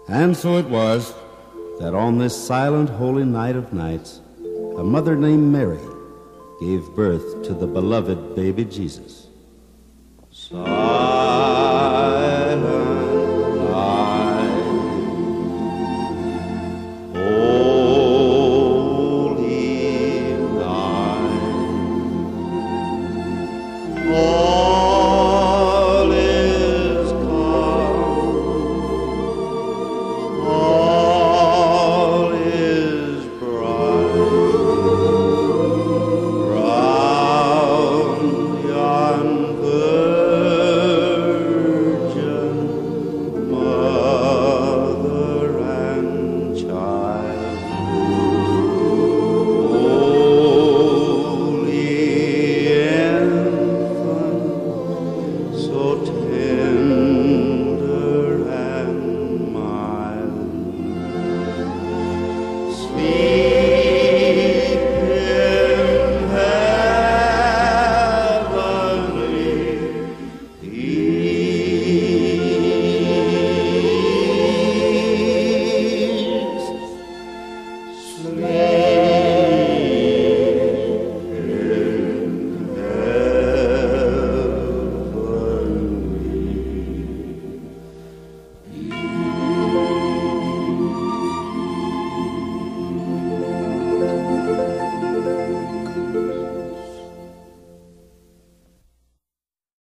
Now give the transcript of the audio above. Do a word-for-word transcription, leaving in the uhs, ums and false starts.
And so it was that on this silent, holy night of nights, a mother named Mary gave birth to the beloved baby Jesus. So